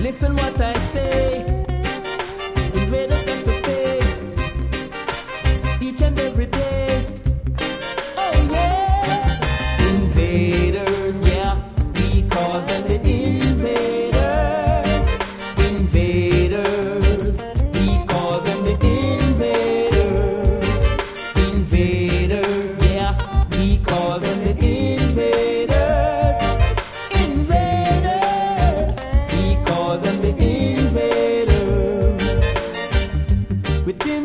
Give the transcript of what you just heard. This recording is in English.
Listen what I say. Invaders got to pay each and every day. Oh yeah, invaders, yeah, we call them the invaders. Invaders, we call them the invaders. Invaders, yeah, we call them the invaders. Invaders, we call them the invaders. Within